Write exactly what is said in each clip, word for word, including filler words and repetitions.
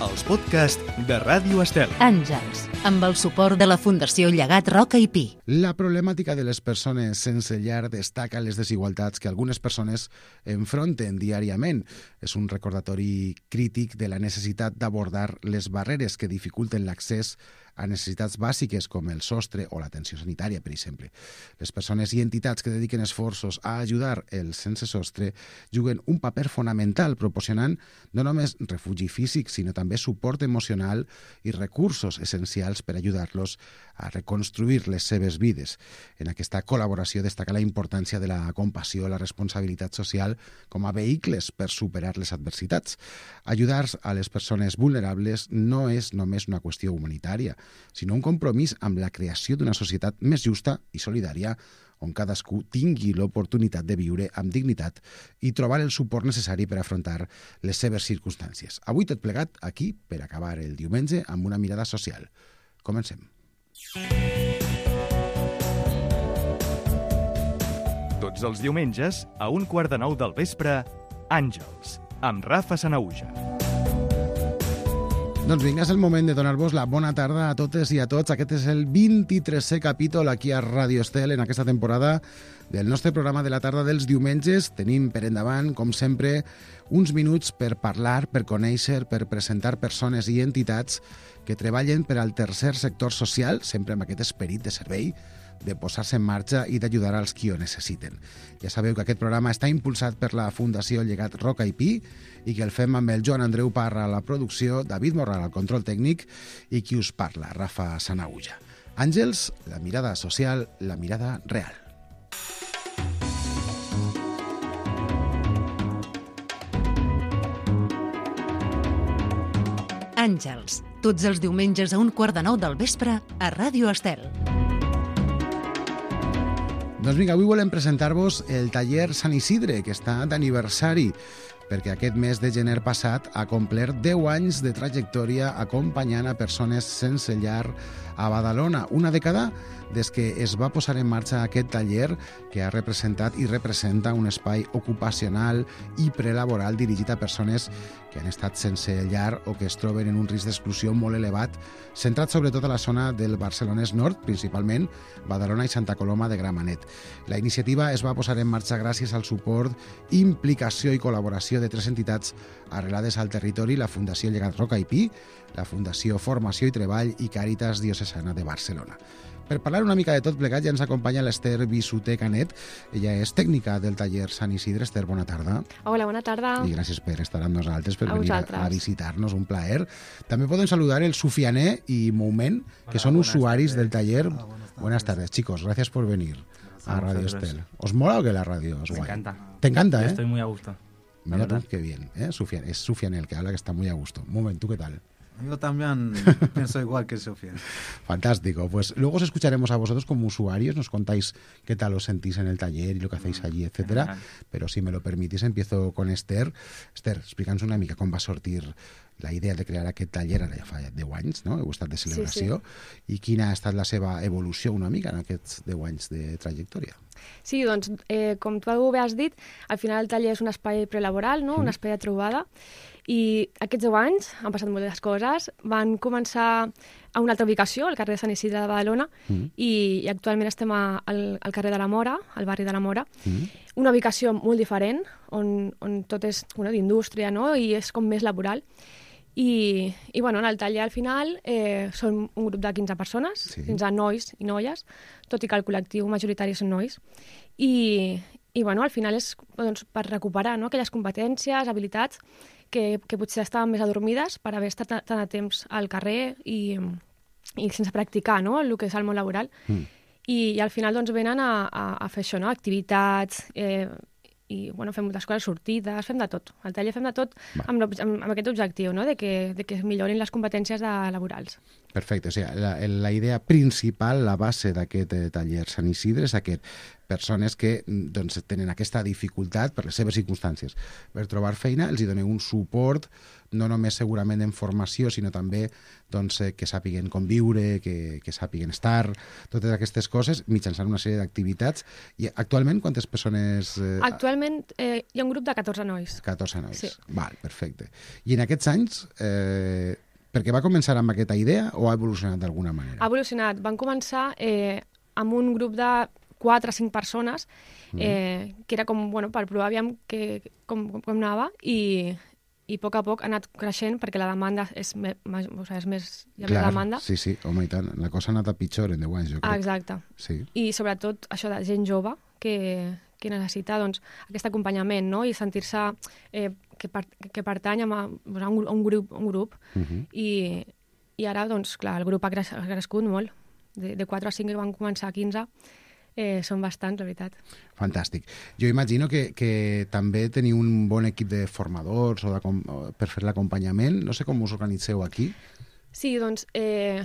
els podcasts de Ràdio Estel. Àngels, amb el suport de la Fundació Llegat Roca i Pi. La problemàtica de les persones sense llar destaca les desigualtats que algunes persones enfronten diàriament. És un recordatori crític de la necessitat d'abordar les barreres que dificulten l'accés a necessitats bàsiques com el sostre o l'atenció sanitària, per exemple. Les persones i entitats que dediquen esforços a ajudar els sense sostre juguen un paper fonamental proporcionant no només refugi físic, sinó també suport emocional i recursos essencials per ajudar-los a reconstruir les seves vides. En aquesta col·laboració destaca la importància de la compassió i la responsabilitat social com a vehicles per superar les adversitats. Ajudar a les persones vulnerables no és només una qüestió humanitària, sinó un compromís amb la creació d'una societat més justa i solidària, on cadascú tingui l'oportunitat de viure amb dignitat i trobar el suport necessari per afrontar les seves circumstàncies. Avui tot plegat aquí per acabar el diumenge amb una mirada social. Comencem. Tots els diumenges, a un quart de nou del vespre, Àngels, amb Rafa Sanahuja. Doncs vinga, és el moment de donar-vos la bona tarda a totes i a tots. Aquest és el vint-i-tresè capítol aquí a Ràdio Estel en aquesta temporada del nostre programa de la tarda dels diumenges. Tenim per endavant, com sempre, uns minuts per parlar, per conèixer, per presentar persones i entitats que treballen per al tercer sector social, sempre amb aquest esperit de servei, de posar-se en marxa i d'ajudar als qui ho necessiten. Ja sabeu que aquest programa està impulsat per la Fundació Llegat Roca i Pi i que el fem amb el Joan Andreu Parra a la producció, David Morral al control tècnic i qui us parla, Rafa Sanahuja. Àngels, la mirada social, la mirada real. Àngels, tots els diumenges a un quart de nou del vespre a Ràdio Estel. Doncs vinga, avui volem presentar-vos el taller Sant Isidre, que està d'aniversari, perquè aquest mes de gener passat ha complert deu anys de trajectòria acompanyant a persones sense llar a Badalona, una dècada des que es va posar en marxa aquest taller que ha representat i representa un espai ocupacional i prelaboral dirigit a persones que han estat sense llar o que es troben en un risc d'exclusió molt elevat, centrat sobretot a la zona del Barcelonès Nord, principalment Badalona i Santa Coloma de Gramenet. La iniciativa es va posar en marxa gràcies al suport, implicació i col·laboració de tres entitats arrelades al territori, la Fundació Llegat Roca i Pi, la Fundació Formació i Treball i Càritas Diocesana de Barcelona. Per parlar una mica de tot plegat ja ens acompanya l'Ester Bisuter Canet. Ella és tècnica del taller Sant Isidre. Ester, bona tarda. Hola, bona tarda. I gràcies per estar amb nosaltres, per a venir a, a visitar-nos, un plaer. També podem saludar el Sufianer i Moment, que Hola, són usuaris tardes. del taller. Hola, buenas tardes. Buenas tardes, chicos. Gracias por venir a Radio Estel. ¿Os mola o qué la radio? Es Me guay. encanta. ¿Te encanta, eh? Estoy muy a gusto. Mira tú, qué bien. ¿eh? Sufian, es Sufianer el que habla, que está muy a gusto. Moment, ¿tú qué tal? Yo también pienso igual que Sofía. Fantástico. Pues luego os escucharemos a vosotros como usuarios, nos contáis qué tal os sentís en el taller y lo que hacéis allí, etcétera. Pero si me lo permitís, empiezo con Esther. Esther, explica'ns una mica com va sortir la idea de crear aquest taller, ara ja fa deu anys, no? Heu estat de celebració. Sí, sí. I quina ha estat la seva evolució una mica en aquests deu anys de trajectòria? Sí, doncs, eh, com tu bé has dit, al final el taller és un espai prelaboral, no? Mm. Un espai de trobada, i aquests deu anys han passat moltes coses. Van començar a una altra ubicació, al carrer de Sant Isidre de Badalona, mm. i, i actualment estem a, al, al carrer de la Mora, al barri de la Mora, mm. una ubicació molt diferent, on, on tot és bueno, d'indústria, no? I és com més laboral. I, i bueno, en el taller al final eh, són un grup de quinze persones, sí. quinze nois i noies, tot i que el col·lectiu majoritari són nois. I, i bueno, al final és doncs, per recuperar no? aquelles competències, habilitats que, que potser estaven més adormides per haver estat tant a temps al carrer i, i sense practicar no? el que és el món laboral. Mm. I, i al final doncs, venen a, a, a fer això, no? activitats, eh, i bueno, fem moltes coses, sortides, fem de tot. Al taller fem de tot amb, amb, amb aquest objectiu, no? de, que, de que es millorin les competències de laborals. Perfecte, o sigui, la, la idea principal, la base d'aquest eh, taller Sant Isidre és aquest, persones que doncs, tenen aquesta dificultat per les seves circumstàncies. Per trobar feina els hi doneu un suport, no només segurament en formació, sinó també doncs, que sàpiguen conviure, que, que sàpiguen estar, totes aquestes coses, mitjançant una sèrie d'activitats. I actualment quantes persones... Eh, Actualment eh, hi ha un grup de catorze nois. catorze nois. Sí. Val, perfecte. I en aquests anys... Eh, perquè va començar amb aquesta idea o ha evolucionat d'alguna manera? Ha evolucionat. Van començar eh, amb un grup de quatre o cinc persones, eh, que era com, bueno, per provar aviam que, com, com, com anava, i, i a poc a poc ha anat creixent perquè la demanda és, me, ma, o sigui, és més... Hi ha Clar, més demanda. sí, sí, home, i tant. La cosa ha anat a pitjor en deu anys, jo crec. Ah, exacte. Sí. I sobretot això de gent jove que, que necessita doncs, aquest acompanyament, no? I sentir-se eh, que, per, que pertany a, a, un, a un grup, un grup. Uh -huh. I, i ara, doncs, clar, el grup ha, cres, ha crescut molt. De, de quatre a cinc que van començar a quinze, eh, són bastants, la veritat. Fantàstic. Jo imagino que, que també teniu un bon equip de formadors o de, per fer l'acompanyament. No sé com us organitzeu aquí. Sí, doncs, eh,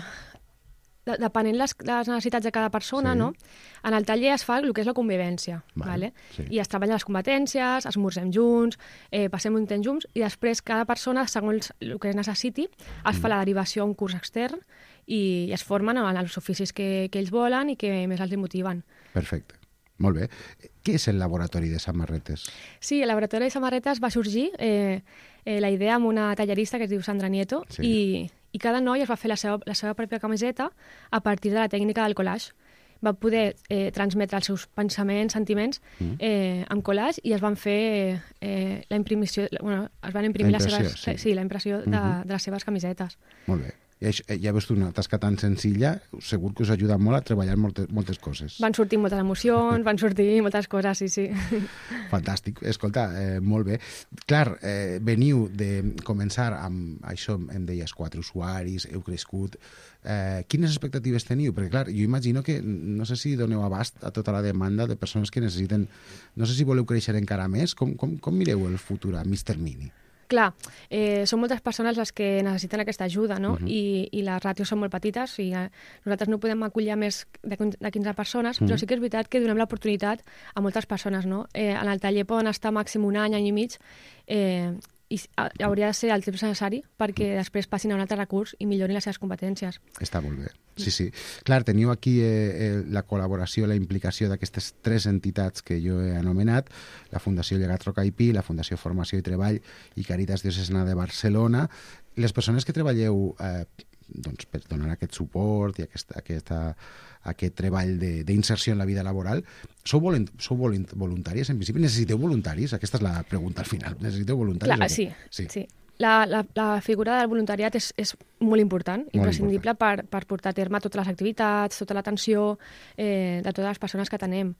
de, depenent les, les necessitats de cada persona, Sí. no? En el taller es fa el que és la convivència, Vale, vale? sí. I es treballa les competències, esmorzem junts, eh, passem un temps junts, i després cada persona, segons el que necessiti, es Mm. fa la derivació a un curs extern i, i es formen en els oficis que, que ells volen i que més els motiven. Perfecte. Molt bé. Què és el laboratori de samarretes? Sí, el laboratori de samarretes va sorgir eh, eh, la idea amb una tallerista que es diu Sandra Nieto, Sí. i, i cada noi es va fer la seva, la seva pròpia camiseta a partir de la tècnica del collage. Va poder eh, transmetre els seus pensaments, sentiments, Mm. eh, amb collage, i es van fer eh, la imprimissió, bueno, es van imprimir La les impressió, seves, sí. sí, la impressió de, Mhm. de les seves camisetes. Molt bé. I això, eh, ja veus tu, una tasca tan senzilla, segur que us ajuda molt a treballar moltes, moltes coses. Van sortir moltes emocions, van sortir moltes coses, sí, sí. Fantàstic. Escolta, eh, molt bé. Clar, eh, veniu de començar amb això, em deies, quatre usuaris, heu crescut. Eh, quines expectatives teniu? Perquè, clar, jo imagino que no sé si doneu abast a tota la demanda de persones que necessiten... No sé si voleu créixer encara més. Com, com, com mireu el futur a mig termini? Clar, eh, són moltes persones les que necessiten aquesta ajuda, no? Mhm. I, i les ràtios són molt petites, i eh, nosaltres no podem acollir més de, quin- de quinze persones, Mhm. però sí que és veritat que donem l'oportunitat a moltes persones, no? Eh, en el taller poden estar màxim un any, any i mig, eh, i s- ha- hauria de ser el temps necessari perquè després passin a un altre recurs i millorin les seves competències. Està molt bé. Sí, sí. Clar, teniu aquí eh, eh, la col·laboració, la implicació d'aquestes tres entitats que jo he anomenat, la Fundació Llegat Roca i Pi, la Fundació Formació i Treball i Càritas Diocesana de Barcelona. Les persones que treballeu eh, doncs, per donar aquest suport i aquesta, aquesta, aquest treball de- d'inserció en la vida laboral, sou, volent, sou volent, voluntàries en principi? Necessiteu voluntaris? Aquesta és la pregunta al final. Necessiteu voluntaris? Clar, o què? sí, sí. sí. La, la, la figura del voluntariat és, és molt important, imprescindible per, per portar a terme totes les activitats, tota l'atenció eh, de totes les persones que tenem.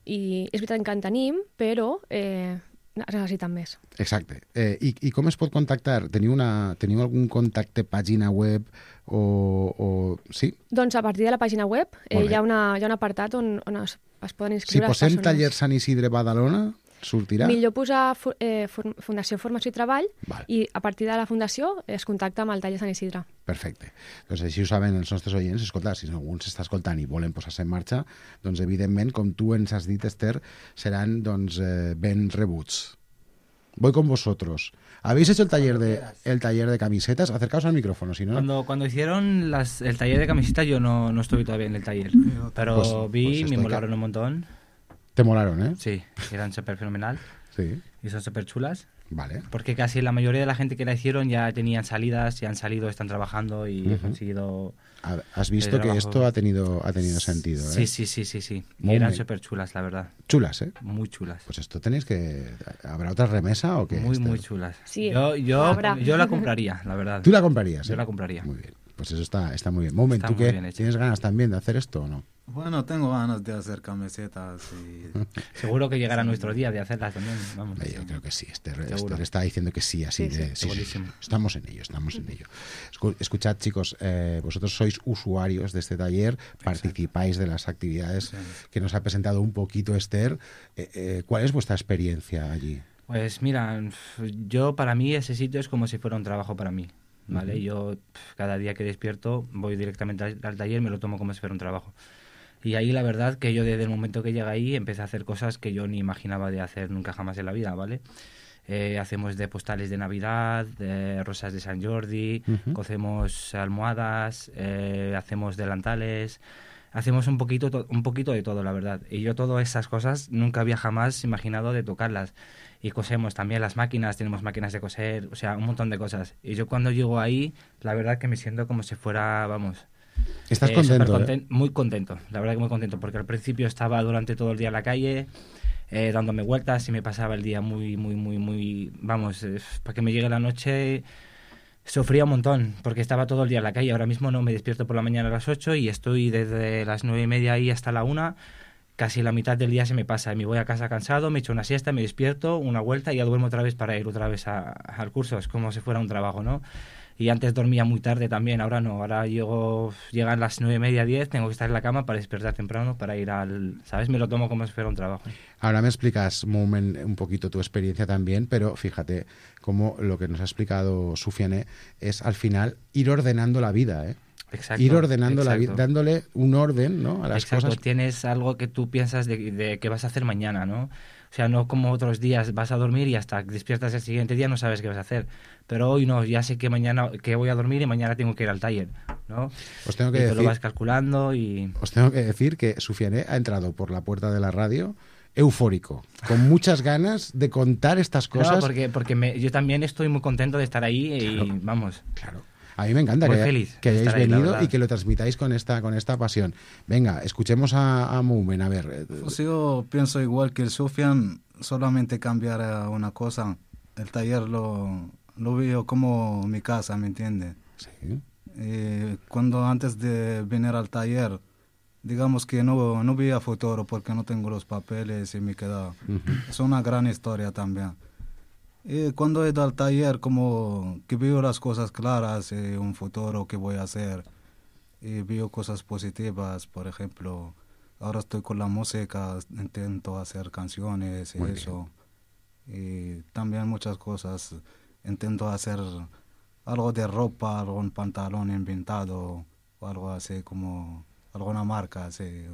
I és veritat que en tenim, però eh, es necessiten més. Exacte. Eh, i, I com es pot contactar? Teniu, una, teniu algun contacte, pàgina web o... o... Sí? Doncs a partir de la pàgina web eh, Molt bé. hi, ha una, hi ha un apartat on, on es, es poden Si inscriure posem les persones. taller Sant Isidre Badalona, sortirà? Millor posar fu- eh, for, Fundació Formació i Treball, Val. i a partir de la Fundació es contacta amb el taller Sant Isidre. Perfecte. Doncs així ho saben els nostres oients. Escolta, si algú s'està escoltant i volen posar-se en marxa, doncs evidentment, com tu ens has dit, Esther, seran doncs, eh, ben rebuts. Voy con vosotros. ¿Habéis hecho el taller de el taller de camisetas? Acercaos al micrófono, si no... Cuando, cuando hicieron las, el taller de camisetas, yo no, no estuve todavía en el taller. Pero Pues- vi, pues me estoy molaron ca- un montón. Te molaron, ¿eh? Sí, eran súper fenomenal Sí. y son súper chulas. Vale. Porque casi la mayoría de la gente que la hicieron ya tenían salidas, ya han salido, están trabajando y Ujú. he conseguido... Ha- Has visto El que trabajo. esto ha tenido ha tenido sentido, ¿eh? Sí, sí, sí, sí, sí. Y Muy eran bien. súper chulas, la verdad. Chulas, ¿eh? Muy chulas. Pues esto tenéis que... ¿Habrá otra remesa o qué? Muy, Esther? muy chulas. Sí, yo, yo, habrá. yo la compraría, la verdad. ¿Tú la comprarías? Yo eh? la compraría. Muy bien. Pues eso está, está muy bien. Moment, Está ¿tú muy qué? bien hecho. ¿Tienes ganas también de hacer esto o no? Bueno, tengo ganas de hacer camisetas y... Seguro que llegará nuestro día de hacerlas también. Vamos. Eh, Yo creo que sí. Esther, Seguro. Esther está diciendo que sí, así Sí, de... sí. sí, sí, sí. Segurísimo. Estamos en ello, estamos en ello. Escu- Escuchad, chicos, eh, vosotros sois usuarios de este taller, participáis de las actividades Sí. que nos ha presentado un poquito Esther. Eh, eh, ¿Cuál es vuestra experiencia allí? Pues mira, yo para mí ese sitio es como si fuera un trabajo para mí. ¿vale? Uh-huh. Yo pf, cada día que despierto voy directamente al, al taller y me lo tomo como si fuera un trabajo. Y ahí la verdad que yo desde el momento que llegué ahí empecé a hacer cosas que yo ni imaginaba de hacer nunca jamás en la vida, ¿vale? Eh, hacemos de postales de Navidad, de rosas de San Jordi, uh-huh. cocemos almohadas, eh, hacemos delantales, hacemos un poquito, to- un poquito de todo, la verdad. Y yo todas esas cosas nunca había jamás imaginado de tocarlas. Y cosemos también las máquinas, tenemos máquinas de coser, o sea, un montón de cosas. Y yo cuando llego ahí, la verdad que me siento como si fuera, vamos... ¿Estás eh, contento? conten- ¿eh? Muy contento, la verdad que muy contento, porque al principio estaba durante todo el día en la calle, eh, dándome vueltas y me pasaba el día muy, muy, muy, muy... Vamos, eh, para que me llegue la noche sufría un montón, porque estaba todo el día en la calle. Ahora mismo no me despierto por la mañana a las ocho y estoy desde las nueve y media ahí hasta la una. Casi la mitad del día se me pasa. Me voy a casa cansado, me echo una siesta, me despierto, una vuelta y ya duermo otra vez para ir otra vez a- al curso. Es como si fuera un trabajo, ¿no? Y antes dormía muy tarde también, ahora no. Ahora llego, llegan las nueve y media, diez, tengo que estar en la cama para despertar temprano, para ir al... ¿Sabes? Me lo tomo como si fuera un trabajo. Ahora me explicas, Moumen, un poquito tu experiencia también, pero fíjate cómo lo que nos ha explicado Sufiane es al final ir ordenando la vida, ¿eh? Exacto, ir ordenando la exacto. vida, dándole un orden, ¿no?, a las Exacto, cosas. tienes algo que tú piensas de, de que vas a hacer mañana, ¿no? O sea, no como otros días vas a dormir y hasta que despiertas el siguiente día no sabes qué vas a hacer. Pero hoy no, ya sé que mañana que voy a dormir y mañana tengo que ir al taller, ¿no? Os tengo que y te decir, lo vas calculando y... os tengo que decir que Sufiane ha entrado por la puerta de la radio eufórico, con muchas ganas de contar estas cosas. No, porque, porque me, yo también estoy muy contento de estar ahí y Claro. vamos... Claro. A mí me encanta Muy que, feliz que de hayáis estar ahí, la venido verdad. y que lo transmitáis con esta, con esta pasión. Venga, escuchemos a, a Moumen, a ver. eh, Pues yo pienso igual que el Sufian, solamente cambiar eh, una cosa. El taller lo, lo veo como mi casa, ¿me entiende? Sí. Eh, cuando antes de venir al taller, digamos que no, no veía futuro porque no tengo los papeles y me quedaba. Ujú. Es una gran historia también. Y cuando he ido al taller, como que veo las cosas claras, eh, un futuro que voy a hacer, y veo cosas positivas, por ejemplo, ahora estoy con la música, intento hacer canciones y Muy eso, y también muchas cosas, intento hacer algo de ropa, algún pantalón inventado, o algo así como alguna marca, así.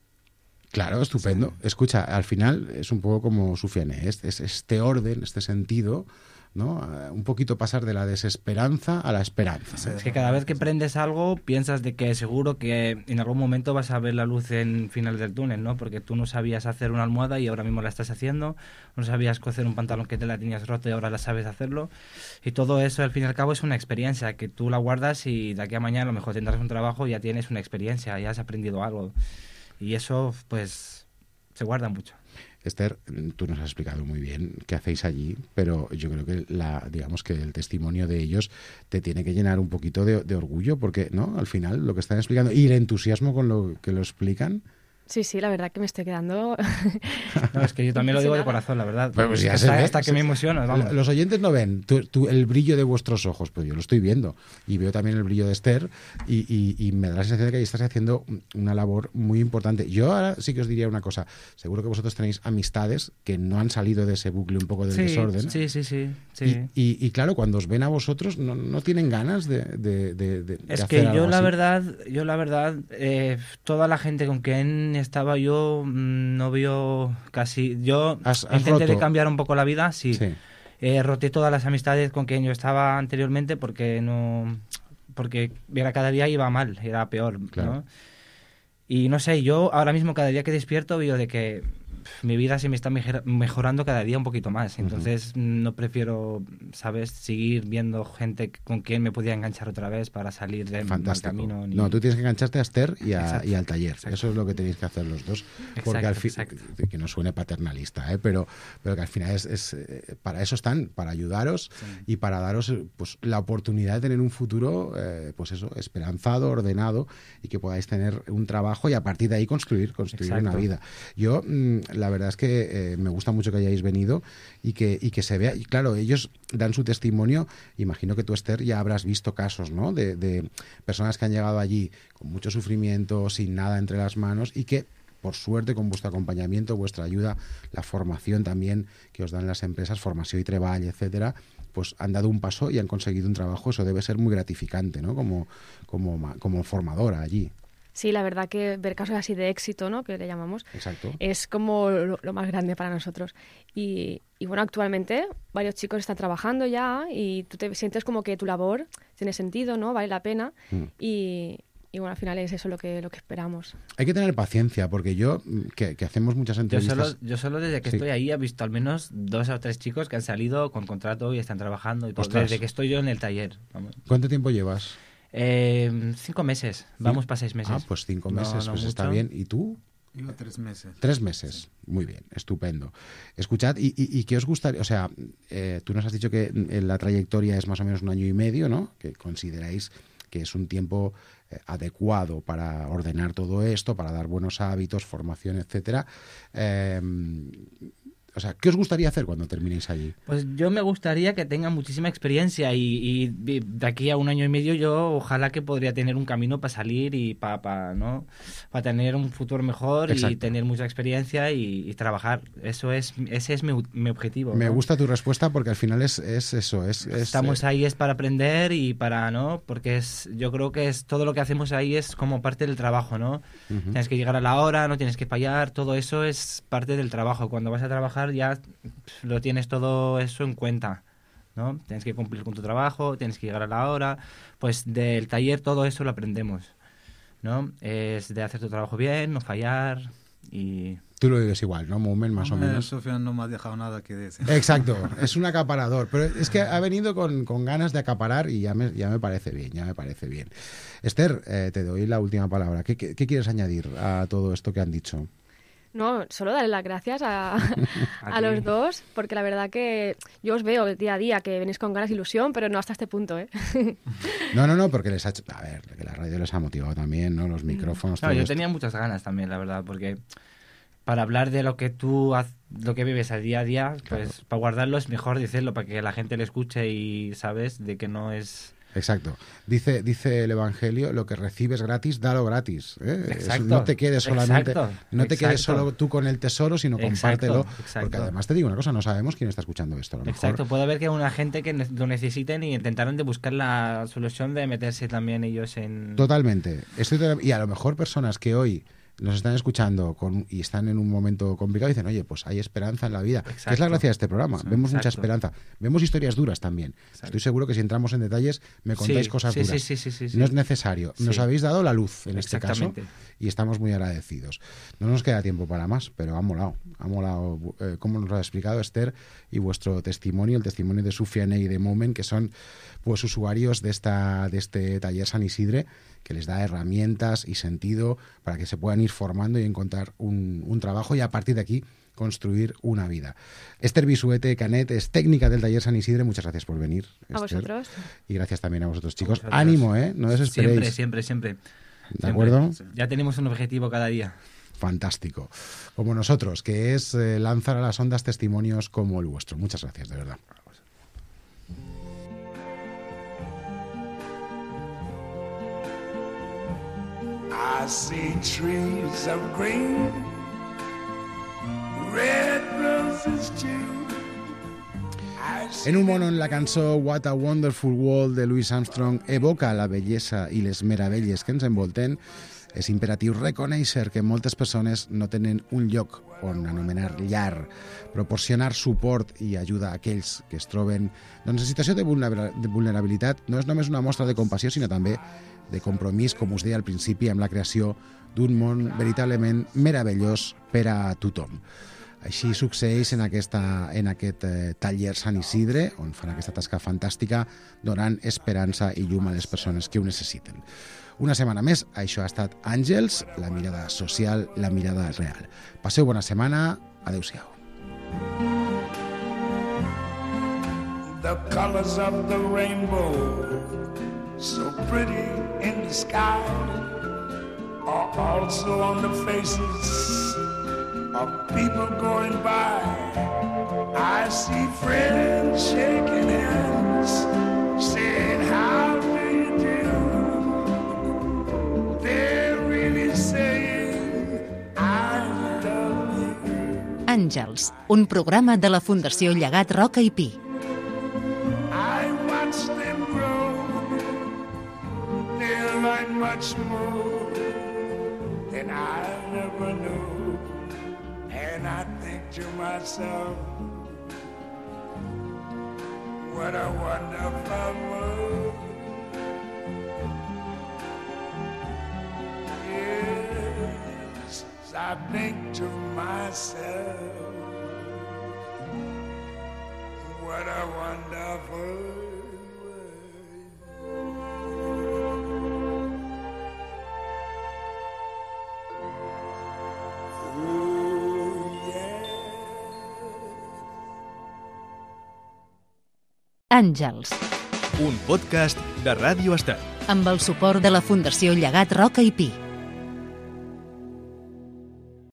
Claro, estupendo. Sí. Escucha, al final es un poco como Sufiane, es, es este orden, este sentido, ¿no? Uh, un poquito pasar de la desesperanza a la esperanza. Sí. Es que cada vez que prendes algo piensas de que seguro que en algún momento vas a ver la luz en final del túnel, ¿no? Porque tú no sabías hacer una almohada y ahora mismo la estás haciendo, no sabías coser un pantalón que te la tenías roto y ahora la sabes hacerlo. Y todo eso al fin y al cabo es una experiencia que tú la guardas y de aquí a mañana a lo mejor tendrás un trabajo y ya tienes una experiencia, ya has aprendido algo. Y eso pues se guarda mucho. Esther, tú nos has explicado muy bien qué hacéis allí, pero yo creo que la, digamos que el testimonio de ellos te tiene que llenar un poquito de, de orgullo, porque no, al final lo que están explicando y el entusiasmo con lo que lo explican. Sí, sí, la verdad que me estoy quedando... No, es que yo también lo digo de corazón, la verdad. Pero pues ya se hasta, ve. hasta que me emociono, vamos. Los oyentes no ven tú, tú, el brillo de vuestros ojos, pero yo lo estoy viendo y veo también el brillo de Esther y, y, y me da la sensación de que ahí estás haciendo una labor muy importante. Yo ahora sí que os diría una cosa, seguro que vosotros tenéis amistades que no han salido de ese bucle un poco del Sí, desorden. sí, sí, sí, sí. Y, y, y claro, cuando os ven a vosotros no, no tienen ganas de, de, de, de Es hacer que algo yo la así. verdad, yo la verdad, eh, toda la gente con quien estaba yo mm, no veo casi. Yo Has- has intenté de roto. cambiar un poco la vida, sí. Sí. Eh, roté todas las amistades con quien yo estaba anteriormente porque no, porque era cada día iba mal, era peor, Claro. ¿no? Y no sé, yo ahora mismo cada día que despierto veo de que pf, mi vida se me está mejor- mejorando cada día un poquito más. Entonces no prefiero, ¿sabes?, seguir viendo gente con quien me podía enganchar otra vez para salir del mal Fantástico. camino. ni- No, tú tienes que engancharte a Esther y, a- Exacto, y al taller. exacto. Eso es lo que tenéis que hacer los dos. Porque Exacto, al fin, exacto. que no suene paternalista, ¿eh? pero, pero que al final es, es, eh, para eso están, para ayudaros Sí. y para daros eh, pues la oportunidad de tener un futuro, eh, pues eso, esperanzado, ordenado y que podáis tener un trabajo y a partir de ahí construir, construir Exacto. una vida. Yo, mm, la verdad es que eh, me gusta mucho que hayáis venido y que, y que se vea. Y claro, ellos dan su testimonio. Imagino que tú, Esther, ya habrás visto casos, ¿no? De, de personas que han llegado allí con mucho sufrimiento, sin nada entre las manos y que, por suerte, con vuestro acompañamiento, vuestra ayuda, la formación también que os dan las empresas, formación y treball, etcétera, pues han dado un paso y han conseguido un trabajo. Eso debe ser muy gratificante, ¿no? Como, como, como formadora allí. Sí, la verdad que ver casos así de éxito, ¿no?, que le llamamos, Exacto. es como lo, lo más grande para nosotros. Y, y bueno, actualmente varios chicos están trabajando ya y tú te sientes como que tu labor tiene sentido, ¿no?, vale la pena. Mm. Y, y bueno, al final es eso lo que, lo que esperamos. Hay que tener paciencia, porque yo, que, que hacemos muchas entrevistas... Yo solo, yo solo desde que sí. estoy ahí he visto al menos dos o tres chicos que han salido con contrato y están trabajando. Y todo, desde que estoy yo en el taller. Vamos. ¿Cuánto tiempo llevas? Eh, cinco meses, vamos para seis meses. Ah, pues cinco meses, no, no pues mucho. Está bien. ¿Y tú? Yo tres meses. Tres meses, sí. Muy bien, estupendo. Escuchad, ¿y, y, y qué os gustaría? O sea, eh, tú nos has dicho que la trayectoria es más o menos un año y medio, ¿no? Que consideráis que es un tiempo eh, adecuado para ordenar todo esto, para dar buenos hábitos, formación, etcétera. Eh, O sea, ¿qué os gustaría hacer cuando terminéis allí? Pues yo me gustaría que tenga muchísima experiencia y, y de aquí a un año y medio yo ojalá que podría tener un camino para salir y para pa, ¿no? para tener un futuro mejor. Exacto. Y tener mucha experiencia y, y trabajar. Eso es, ese es mi, mi objetivo. Me ¿no? gusta tu respuesta porque al final es, es eso. Es, es, Estamos ahí es para aprender y para, ¿no? Porque es, yo creo que es todo lo que hacemos ahí es como parte del trabajo, ¿no? Uh-huh. Tienes que llegar a la hora, no tienes que fallar, todo eso es parte del trabajo. Cuando vas a trabajar ya lo tienes todo eso en cuenta, ¿no? Tienes que cumplir con tu trabajo, tienes que llegar a la hora, pues del taller todo eso lo aprendemos, ¿no? Es de hacer tu trabajo bien, no fallar y... Tú lo dices igual, ¿no, Moment? Más Hombre, o menos. Sofian no me ha dejado nada que decir. Exacto, es un acaparador, pero es que ha venido con, con ganas de acaparar y ya me, ya me parece bien, ya me parece bien. Esther, eh, te doy la última palabra. ¿Qué, qué, qué quieres añadir a todo esto que han dicho? No, solo darle las gracias a, a los dos, porque la verdad que yo os veo día a día que venís con ganas y ilusión, pero no hasta este punto, ¿eh? No, no, no, porque les ha hecho... A ver, que la radio les ha motivado también, ¿no? Los micrófonos... No, yo esto. tenía muchas ganas también, la verdad, porque para hablar de lo que tú, lo que vives al día a día, pues claro. Para guardarlo es mejor decirlo, para que la gente le escuche y, ¿sabes?, de que no es... Exacto. Dice, dice el Evangelio, lo que recibes gratis, dalo gratis. ¿eh? Exacto. No te quedes solamente, exacto, no te exacto. quedes solo tú con el tesoro, sino compártelo. Exacto, exacto. Porque además te digo una cosa, no sabemos quién está escuchando esto. A lo mejor. Exacto, puede haber que una gente que lo necesiten y intentaron de buscar la solución de meterse también ellos en... Totalmente. Estoy to- y a lo mejor personas que hoy nos están escuchando con, y están en un momento complicado y dicen, oye, pues hay esperanza en la vida. Exacto. Que es la gracia de este programa. Sí, vemos exacto. mucha esperanza. Vemos historias duras también. Exacto. Estoy seguro que si entramos en detalles me contáis sí, cosas sí, duras. Sí, sí, sí, sí, no es necesario. Sí. Nos habéis dado la luz en este caso y estamos muy agradecidos. No nos queda tiempo para más, pero ha molado. Ha molado eh, cómo nos lo ha explicado Esther y vuestro testimonio, el testimonio de Sofiane y de Moment, que son pues usuarios de, esta, de este taller San Isidre, que les da herramientas y sentido para que se puedan ir formando y encontrar un, un trabajo y a partir de aquí construir una vida. Esther Bisuete Canet es técnica del taller San Isidre. Muchas gracias por venir, Esther. A vosotros. Y gracias también a vosotros, chicos. A vosotros. Ánimo, ¿eh? No desesperéis. Siempre, siempre, siempre. ¿De siempre. acuerdo? Ya tenemos un objetivo cada día. Fantástico. Como nosotros, que es eh, lanzar a las ondas testimonios como el vuestro. Muchas gracias, de verdad. I see trees of green, red roses too. En un mono en la cançó What a Wonderful World de Louis Armstrong evoca la bellesa i les meravelles que ens envolten. És imperatiu reconèixer que moltes persones no tenen un lloc on anomenar llar, proporcionar suport i ajuda a aquells que es troben doncs, en situació de vulnerabilitat no és només una mostra de compassió, sinó també de compromís, com us deia al principi, amb la creació d'un món veritablement meravellós per a tothom. Així succeeix en, aquesta, en aquest eh, taller Sant Isidre, on fan aquesta tasca fantàstica, donant esperança i llum a les persones que ho necessiten. Una setmana més, això ha estat Àngels, la mirada social, la mirada real. Passeu bona setmana, adeu-siau. The colors of the rainbow, so pretty in the sky, are also on the faces of people going by. I see friends shaking hands, saying how do you do. They're really saying I love you. Àngels, un programa de la Fundació Llegat Roca i Pi. much more than I never knew. And I think to myself, what a wonderful world. Yes, I think to myself, what a wonderful world. Àngels, un podcast de Ràdio Estat. amb el suport de la Fundació Llegat Roca i Pi.